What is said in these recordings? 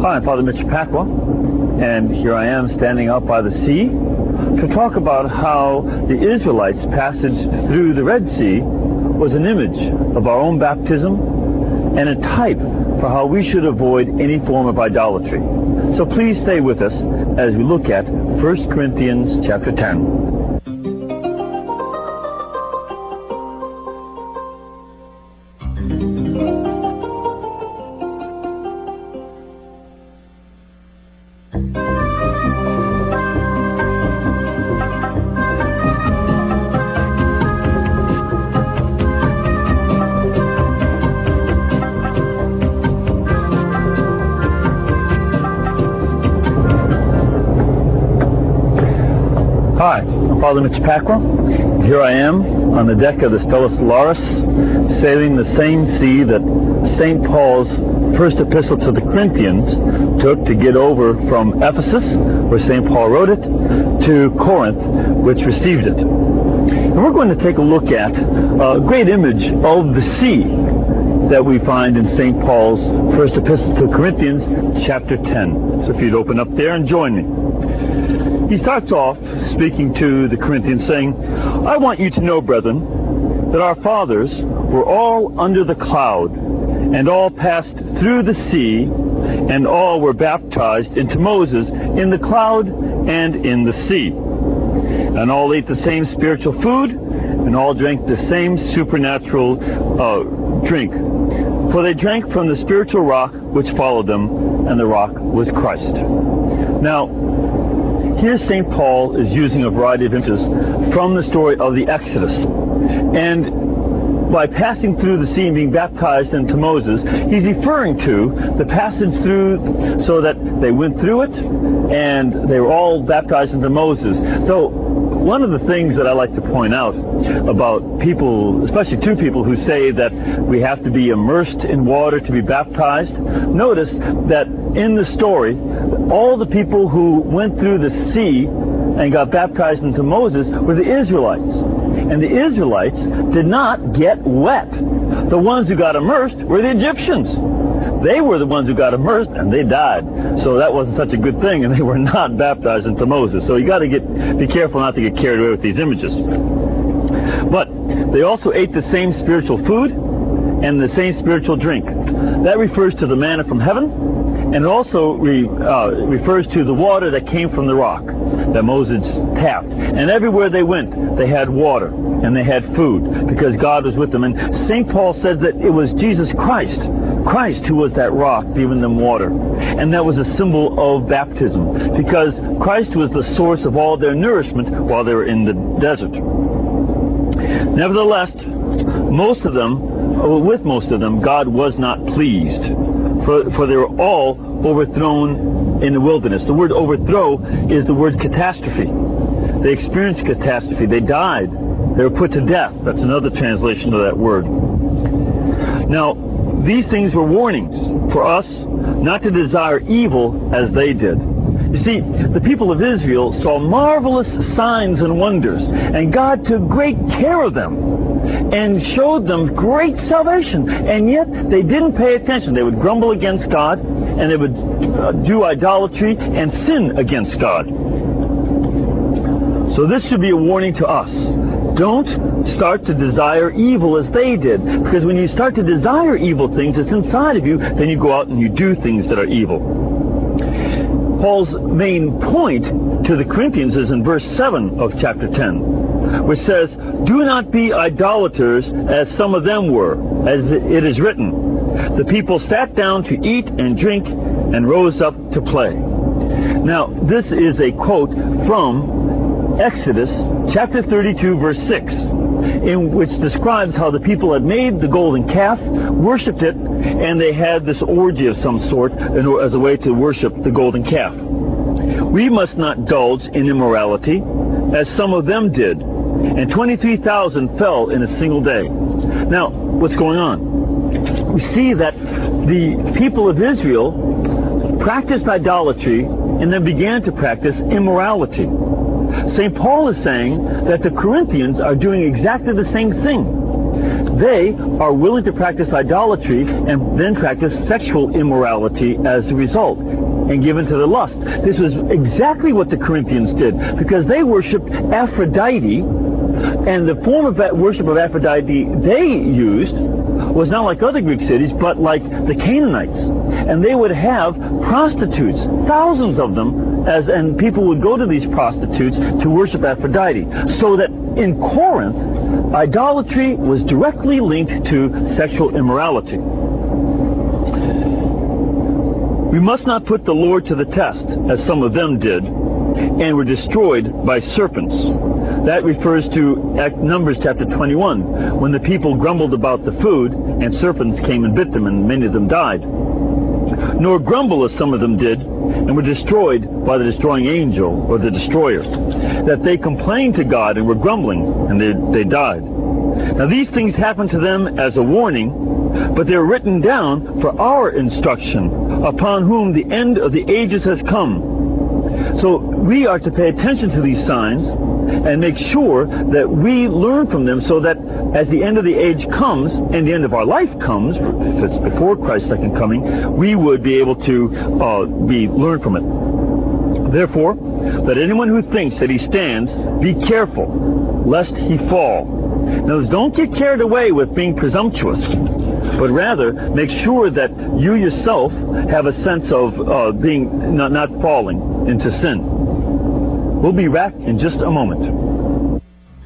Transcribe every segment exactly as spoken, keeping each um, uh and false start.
Hi, I'm Father Mitch Pacwa, and here I am standing out by the sea to talk about how the Israelites' passage through the Red Sea was an image of our own baptism and a type for how we should avoid any form of idolatry. So please stay with us as we look at First Corinthians chapter ten. Hi, I'm Father Mitch Pacwa. Here I am on the deck of the Stella Solaris, sailing the same sea that Saint Paul's first epistle to the Corinthians took to get over from Ephesus, where Saint Paul wrote it, to Corinth, which received it. And we're going to take a look at a great image of the sea that we find in Saint Paul's first epistle to Corinthians, chapter ten. So if you'd open up there and join me. He starts off speaking to the Corinthians saying, I want you to know, brethren, that our fathers were all under the cloud, and all passed through the sea, and all were baptized into Moses in the cloud and in the sea. And all ate the same spiritual food, and all drank the same supernatural uh, drink. For they drank from the spiritual rock which followed them, and the rock was Christ. Now, here Saint Paul is using a variety of images from the story of the Exodus. And by passing through the sea and being baptized into Moses, he's referring to the passage through so that they went through it and they were all baptized into Moses. So one of the things that I like to point out about people, especially two people who say that we have to be immersed in water to be baptized, notice that in the story, all the people who went through the sea and got baptized into Moses were the Israelites. And the Israelites did not get wet. The ones who got immersed were the Egyptians. They were the ones who got immersed, and they died. So that wasn't such a good thing, and they were not baptized into Moses. So you got to get be careful not to get carried away with these images. But they also ate the same spiritual food and the same spiritual drink. That refers to the manna from heaven, and it also re, uh, refers to the water that came from the rock that Moses tapped. And everywhere they went, they had water and they had food because God was with them. And Saint Paul says that it was Jesus Christ, Christ who was that rock giving them water. And that was a symbol of baptism because Christ was the source of all their nourishment while they were in the desert. Nevertheless, most of them, with most of them, God was not pleased. For, for they were all overthrown in the wilderness. The word overthrow is the word catastrophe. They experienced catastrophe. They died. They were put to death. That's another translation of that word. Now, these things were warnings for us not to desire evil as they did. You see, the people of Israel saw marvelous signs and wonders, and God took great care of them and showed them great salvation, and yet they didn't pay attention. They would grumble against God, and they would uh, do idolatry and sin against God. So this should be a warning to us. Don't start to desire evil as they did, because when you start to desire evil things, it's inside of you, then you go out and you do things that are evil. Paul's main point to the Corinthians is in verse seven of chapter ten, which says, do not be idolaters as some of them were, as it is written. The people sat down to eat and drink and rose up to play. Now, this is a quote from Exodus chapter thirty-two, verse six, in which describes how the people had made the golden calf, worshipped it, and they had this orgy of some sort as a way to worship the golden calf. We must not indulge in immorality, as some of them did, and twenty-three thousand fell in a single day. Now, what's going on? We see that the people of Israel practiced idolatry and then began to practice immorality. Saint Paul is saying that the Corinthians are doing exactly the same thing. they are willing to practice idolatry and then practice sexual immorality as a result, and given to the lust. This was exactly what the Corinthians did, because they worshipped Aphrodite, and the form of that worship of Aphrodite they used was not like other Greek cities, but like the Canaanites. And they would have prostitutes, thousands of them, as and people would go to these prostitutes to worship Aphrodite. So that in Corinth, idolatry was directly linked to sexual immorality. We must not put the Lord to the test, as some of them did, and were destroyed by serpents. That refers to Numbers chapter twenty-one, when the people grumbled about the food, and serpents came and bit them, and many of them died. Nor grumble as some of them did, and were destroyed by the destroying angel, or the destroyer. That they complained to God and were grumbling, and they, they died. Now these things happened to them as a warning, but they are written down for our instruction, upon whom the end of the ages has come. So we are to pay attention to these signs and make sure that we learn from them, so that as the end of the age comes and the end of our life comes, if it's before Christ's second coming, we would be able to uh, be learn from it. Therefore, let anyone who thinks that he stands be careful, lest he fall. Now, don't get carried away with being presumptuous, but rather make sure that you yourself have a sense of uh, being not, not falling into sin. We'll be back in just a moment.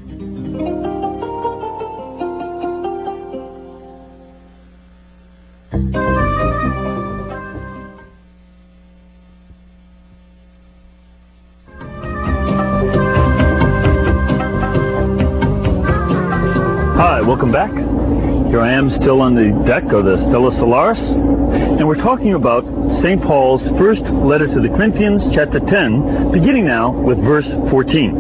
Hi, welcome back. Here I am still on the deck of the Stella Solaris, and we're talking about Saint Paul's first letter to the Corinthians, chapter ten, beginning now with verse fourteen.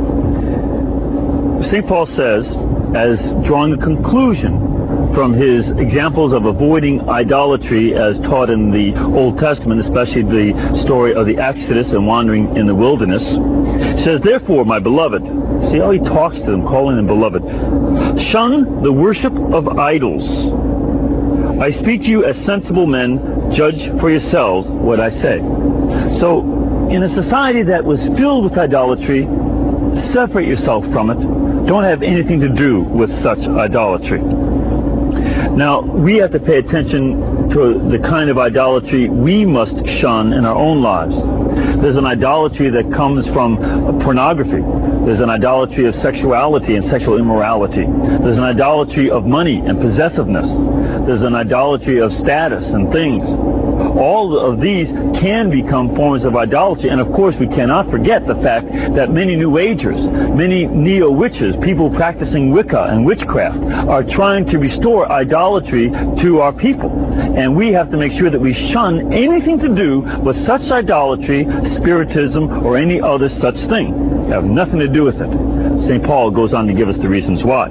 Saint Paul says, as drawing a conclusion from his examples of avoiding idolatry as taught in the Old Testament, especially the story of the Exodus and wandering in the wilderness, says, therefore, my beloved, see how he talks to them, calling them beloved, shun the worship of idols. I speak to you as sensible men, judge for yourselves what I say. So, in a society that was filled with idolatry, separate yourself from it. Don't have anything to do with such idolatry. Now, we have to pay attention to the kind of idolatry we must shun in our own lives. There's an idolatry that comes from pornography. There's an idolatry of sexuality and sexual immorality. There's an idolatry of money and possessiveness. There's an idolatry of status and things. All of these can become forms of idolatry, and of course we cannot forget the fact that many New Agers, many neo-witches, people practicing Wicca and witchcraft, are trying to restore idolatry to our people. And we have to make sure that we shun anything to do with such idolatry, spiritism, or any other such thing. Have nothing to do with it. Saint Paul goes on to give us the reasons why.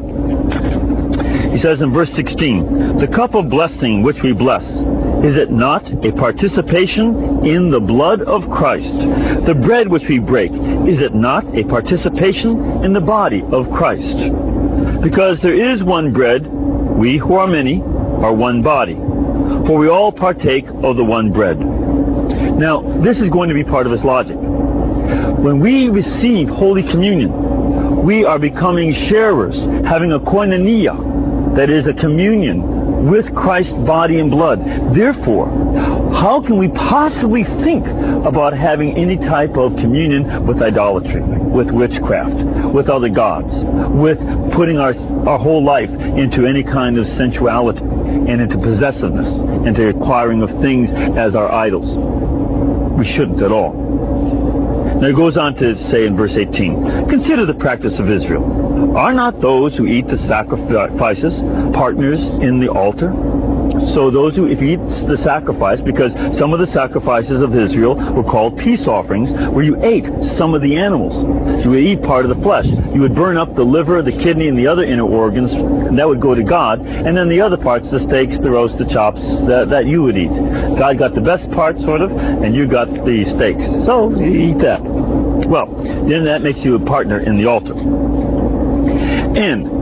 He says in verse sixteen, the cup of blessing which we bless, is it not a participation in the blood of Christ? The bread which we break, is it not a participation in the body of Christ? Because there is one bread, we who are many are one body, for we all partake of the one bread. Now, this is going to be part of his logic. When we receive Holy Communion, we are becoming sharers, having a koinonia, that is a communion with Christ's body and blood. Therefore, how can we possibly think about having any type of communion with idolatry, with witchcraft, with other gods, with putting our, our whole life into any kind of sensuality and into possessiveness, into acquiring of things as our idols? We shouldn't at all. Now he goes on to say in verse eighteen, consider the practice of Israel. Are not those who eat the sacrifices partners in the altar? So those who if you eat the sacrifice, because some of the sacrifices of Israel were called peace offerings, where you ate some of the animals. You would eat part of the flesh. You would burn up the liver, the kidney, and the other inner organs, and that would go to God. And then the other parts, the steaks, the roast, the chops, that, that you would eat. God got the best part, sort of, and you got the steaks. So you eat that. Well, then that makes you a partner in the altar. And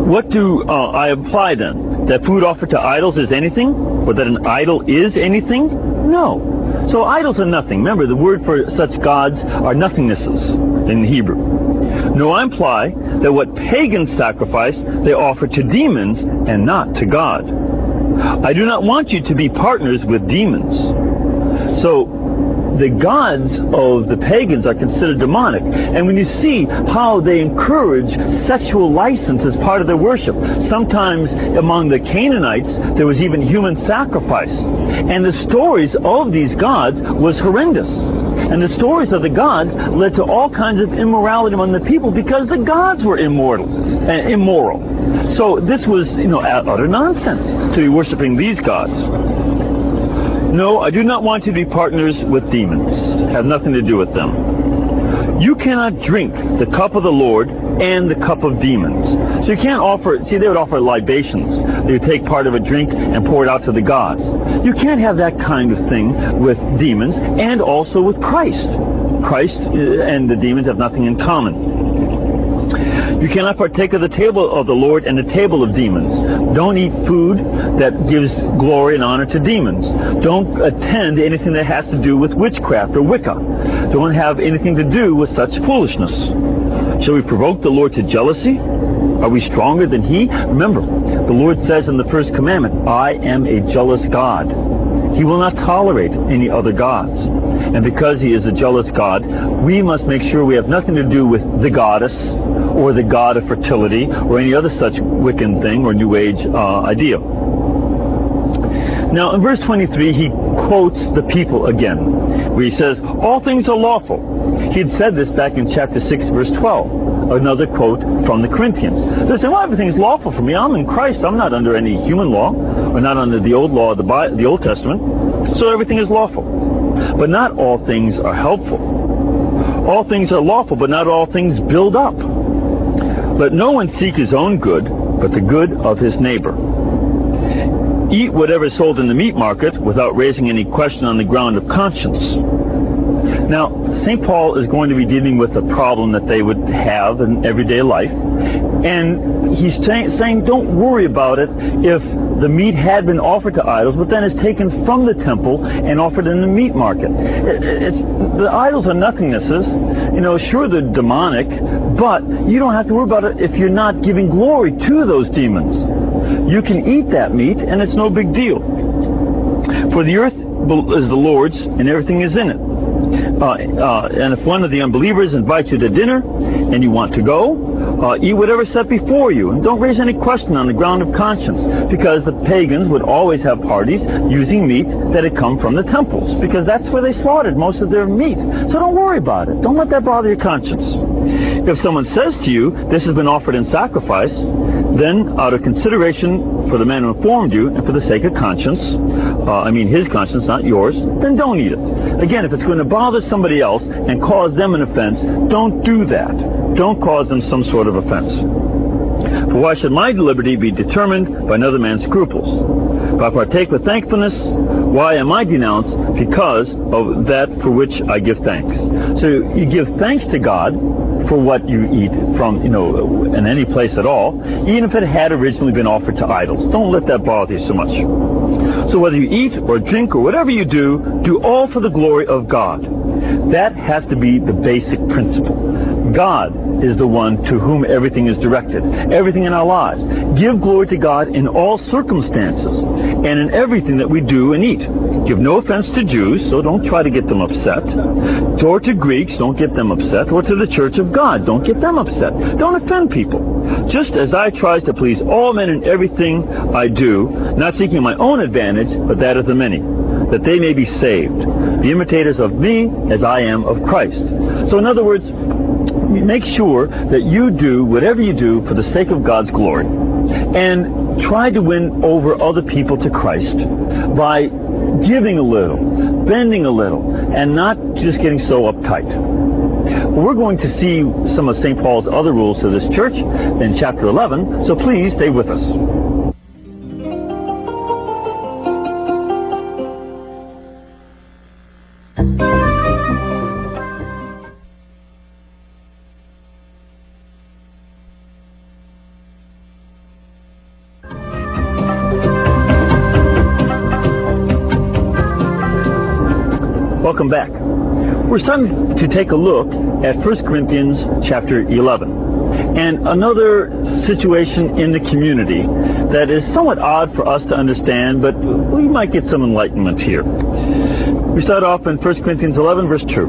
what do uh, I imply then? That food offered to idols is anything? Or that an idol is anything? No. So idols are nothing. Remember, the word for such gods are nothingnesses in Hebrew. No, I imply that what pagans sacrifice, they offer to demons and not to God. I do not want you to be partners with demons. So, the gods of the pagans are considered demonic. And when you see how they encourage sexual license as part of their worship, sometimes among the Canaanites there was even human sacrifice. And the stories of these gods was horrendous. And the stories of the gods led to all kinds of immorality among the people because the gods were immortal, uh, immoral. So this was, you know, utter nonsense to be worshiping these gods. No, I do not want to be partners with demons. Have nothing to do with them. You cannot drink the cup of the Lord and the cup of demons. So you can't offer, see, they would offer libations. They would take part of a drink and pour it out to the gods. You can't have that kind of thing with demons and also with Christ. Christ and the demons have nothing in common. You cannot partake of the table of the Lord and the table of demons. Don't eat food that gives glory and honor to demons. Don't attend anything that has to do with witchcraft or Wicca. Don't have anything to do with such foolishness. Shall we provoke the Lord to jealousy? Are we stronger than He? Remember, the Lord says in the first commandment, I am a jealous God. He will not tolerate any other gods. And because He is a jealous God, we must make sure we have nothing to do with the goddess or the god of fertility or any other such Wiccan thing or New Age uh, idea. Now, in verse twenty-three, he quotes the people again, where he says, all things are lawful. He had said this back in chapter six, verse twelve. Another quote from the Corinthians. They say, well, everything's lawful for me. I'm in Christ. I'm not under any human law, or not under the old law of the, Bible, the Old Testament. So everything is lawful. But not all things are helpful. All things are lawful, but not all things build up. Let no one seek his own good, but the good of his neighbor. Eat whatever is sold in the meat market without raising any question on the ground of conscience. Now, Saint Paul is going to be dealing with a problem that they would have in everyday life. And he's saying, saying don't worry about it if the meat had been offered to idols, but then is taken from the temple and offered in the meat market. It, it's, the idols are nothingnesses. You know, sure, they're demonic, but you don't have to worry about it if you're not giving glory to those demons. You can eat that meat, and it's no big deal. For the earth is the Lord's, and everything is in it. Uh, uh, and if one of the unbelievers invites you to dinner, and you want to go, uh, eat whatever is set before you. And don't raise any question on the ground of conscience, because the pagans would always have parties using meat that had come from the temples, because that's where they slaughtered most of their meat. So don't worry about it. Don't let that bother your conscience. If someone says to you, this has been offered in sacrifice, then out of consideration for the man who informed you and for the sake of conscience, uh, I mean his conscience, not yours, then don't eat it. Again, if it's going to bother somebody else and cause them an offense, don't do that. Don't cause them some sort of offense. For why should my liberty be determined by another man's scruples? If I partake with thankfulness, why am I denounced? Because of that for which I give thanks. So you give thanks to God for what you eat from, you know, in any place at all, even if it had originally been offered to idols. Don't let that bother you so much. So whether you eat or drink or whatever you do, do all for the glory of God. That has to be the basic principle. God is the one to whom everything is directed, everything in our lives. Give glory to God in all circumstances and in everything that we do and eat. Give no offense to Jews, so don't try to get them upset. Or to Greeks, don't get them upset. Or to the church of God, don't get them upset. Don't offend people. Just as I try to please all men in everything I do, not seeking my own advantage, but that of the many, that they may be saved. Be imitators of me as I am of Christ. So in other words, make sure that you do whatever you do for the sake of God's glory. And try to win over other people to Christ by giving a little, bending a little, and not just getting so uptight. Well, we're going to see some of Saint Paul's other rules to this church in chapter eleven, so please stay with us. Welcome back. We're starting to take a look at First Corinthians chapter eleven and another situation in the community that is somewhat odd for us to understand, but we might get some enlightenment here. We start off in First Corinthians eleven, verse two.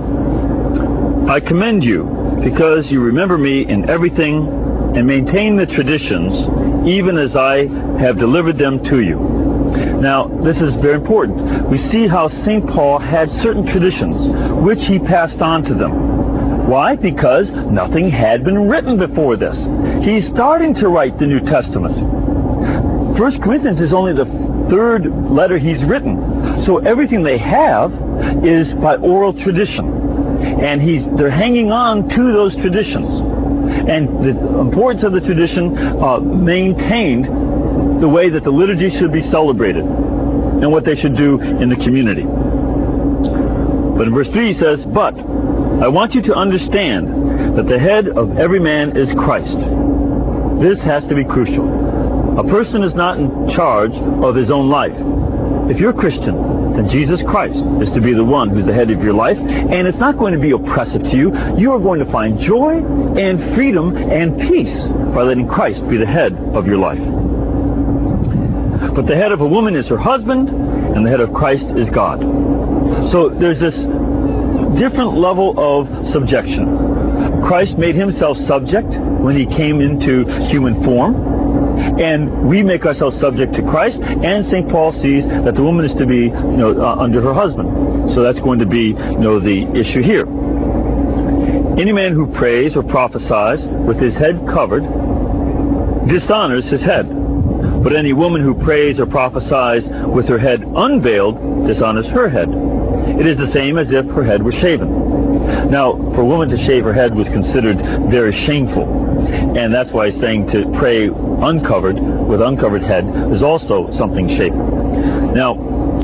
I commend you because you remember me in everything and maintain the traditions, even as I have delivered them to you. Now, this is very important. We see how Saint Paul had certain traditions, which he passed on to them. Why? Because nothing had been written before this. He's starting to write the New Testament. First Corinthians is only the third letter he's written. So everything they have is by oral tradition. And he's they're hanging on to those traditions. And the importance of the tradition uh, maintained the way that the liturgy should be celebrated and what they should do in the community. But in verse three he says, but I want you to understand that the head of every man is Christ. This has to be crucial. A person is not in charge of his own life. If you're a Christian, then Jesus Christ is to be the one who's the head of your life, and it's not going to be oppressive to you. You are going to find joy and freedom and peace by letting Christ be the head of your life. But the head of a woman is her husband, and the head of Christ is God. So there's this different level of subjection. Christ made himself subject when he came into human form. And we make ourselves subject to Christ, and Saint Paul sees that the woman is to be, you know, uh, under her husband. So that's going to be, you know, the issue here. Any man who prays or prophesies with his head covered dishonors his head. But any woman who prays or prophesies with her head unveiled dishonors her head. It is the same as if her head were shaven. Now, for a woman to shave her head was considered very shameful. And that's why he's saying to pray uncovered, with uncovered head, is also something shameful. Now,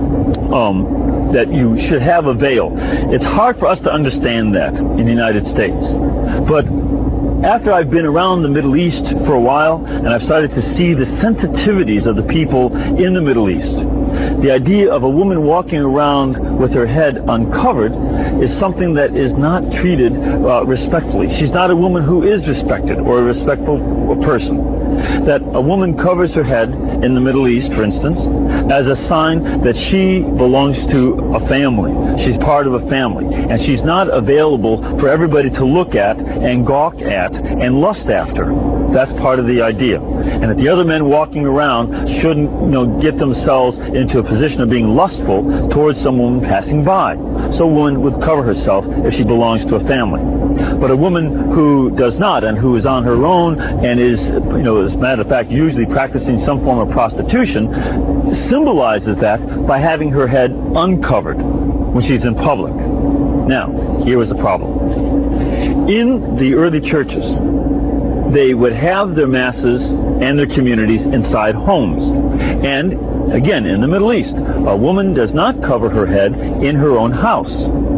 um, that you should have a veil. It's hard for us to understand that in the United States. But after I've been around the Middle East for a while, and I've started to see the sensitivities of the people in the Middle East, the idea of a woman walking around with her head uncovered is something that is not treated uh, respectfully. She's not a woman who is respected or a respectful person. That a woman covers her head in the Middle East, for instance, as a sign that she belongs to a family. She's part of a family. And she's not available for everybody to look at and gawk at and lust after. That's part of the idea. And that the other men walking around shouldn't, you know, get themselves into a position of being lustful towards someone passing by. So a woman would cover herself if she belongs to a family. But a woman who does not, and who is on her own and is, you know, as a matter of fact, usually practicing some form of prostitution, symbolizes that by having her head uncovered when she's in public. Now, here was the problem. In the early churches, they would have their masses and their communities inside homes. And, again, in the Middle East, a woman does not cover her head in her own house.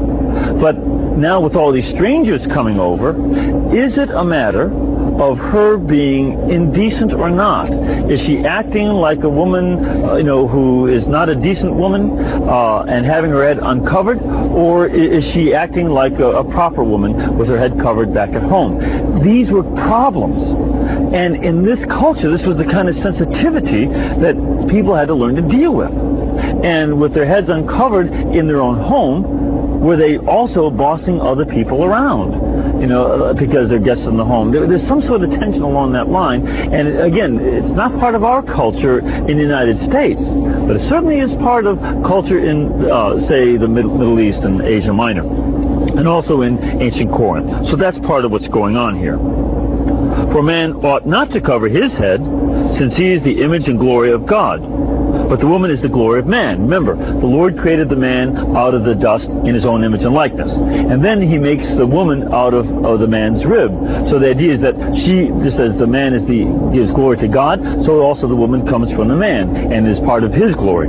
But now with all these strangers coming over, is it a matter of her being indecent or not? Is she acting like a woman, uh, you know, who is not a decent woman uh, and having her head uncovered, or is she acting like a, a proper woman with her head covered back at home? These were problems. And in this culture, this was the kind of sensitivity that people had to learn to deal with. And with their heads uncovered in their own home, were they also bossing other people around, you know, because they're guests in the home? There, there's some sort of tension along that line. And again, it's not part of our culture in the United States, but it certainly is part of culture in, uh, say, the Middle, Middle East and Asia Minor, and also in ancient Corinth. So that's part of what's going on here. For a man ought not to cover his head, since he is the image and glory of God. But the woman is the glory of man. Remember, the Lord created the man out of the dust in his own image and likeness. And then he makes the woman out of, of the man's rib. So the idea is that she, just as the man is the, gives glory to God, so also the woman comes from the man and is part of his glory.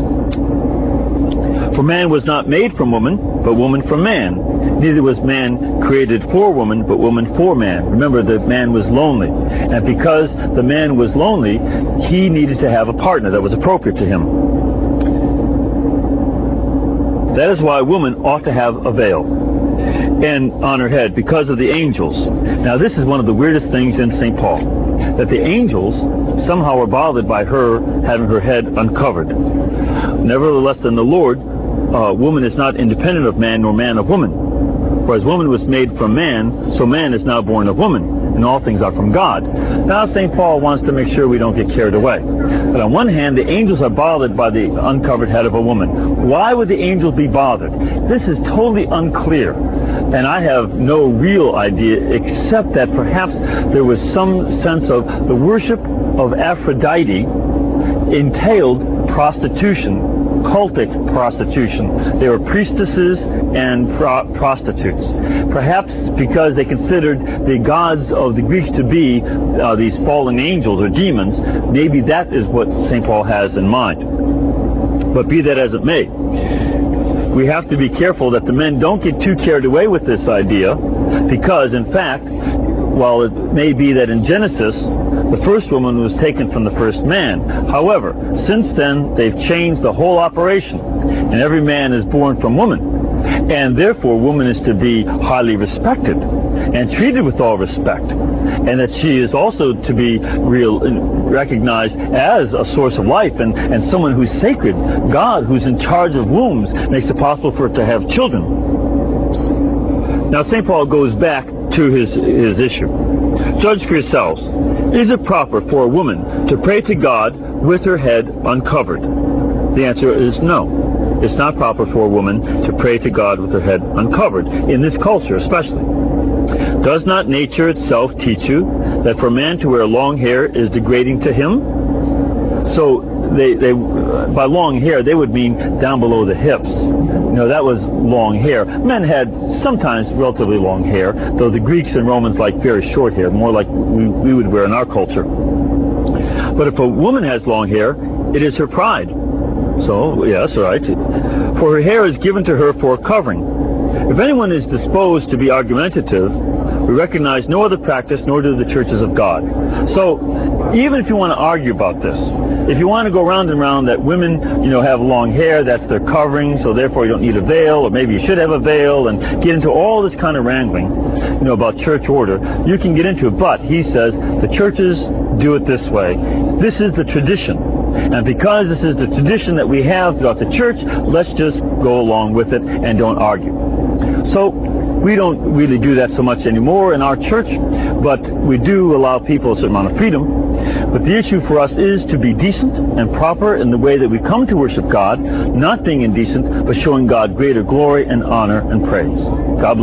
For man was not made from woman, but woman from man. Neither was man created for woman, but woman for man. Remember, the man was lonely. And because the man was lonely, he needed to have a partner that was appropriate to him. That is why women ought to have a veil and on her head because of the angels. Now this is one of the weirdest things in Saint Paul, that the angels somehow are bothered by her having her head uncovered. Nevertheless, in the Lord, uh, woman is not independent of man, nor man of woman. For as woman was made from man, so man is now born of woman, and all things are from God. Now Saint Paul wants to make sure we don't get carried away. But on one hand, the angels are bothered by the uncovered head of a woman. Why would the angels be bothered? This is totally unclear, and I have no real idea except that perhaps there was some sense of the worship of Aphrodite entailed prostitution, cultic prostitution. They were priestesses and pro prostitutes. Perhaps because they considered the gods of the Greeks to be uh, these fallen angels or demons, maybe that is what Saint Paul has in mind. But be that as it may, we have to be careful that the men don't get too carried away with this idea, because in fact, while it may be that in Genesis the first woman was taken from the first man, however, since then they've changed the whole operation, and every man is born from woman, and therefore woman is to be highly respected and treated with all respect, and that she is also to be real, recognized as a source of life and, and someone who's sacred. God, who's in charge of wombs, makes it possible for her to have children. Now Saint Paul goes back to his, his issue. Judge for yourselves. Is it proper for a woman to pray to God with her head uncovered? The answer is no. It's not proper for a woman to pray to God with her head uncovered, in this culture especially. Does not nature itself teach you that for a man to wear long hair is degrading to him? So they, they, by long hair, they would mean down below the hips. You know, that was long hair. Men had sometimes relatively long hair, though the Greeks and Romans liked very short hair, more like we, we would wear in our culture. But if a woman has long hair, it is her pride. So, yes, right. For her hair is given to her for a covering. If anyone is disposed to be argumentative, we recognize no other practice, nor do the churches of God. So, even if you want to argue about this, if you want to go round and round that women, you know, have long hair, that's their covering, so therefore you don't need a veil, or maybe you should have a veil, and get into all this kind of wrangling, you know, about church order, you can get into it. But he says the churches do it this way. This is the tradition. And because this is the tradition that we have throughout the church, let's just go along with it and don't argue. So, we don't really do that so much anymore in our church, but we do allow people a certain amount of freedom. But the issue for us is to be decent and proper in the way that we come to worship God, not being indecent, but showing God greater glory and honor and praise. God bless.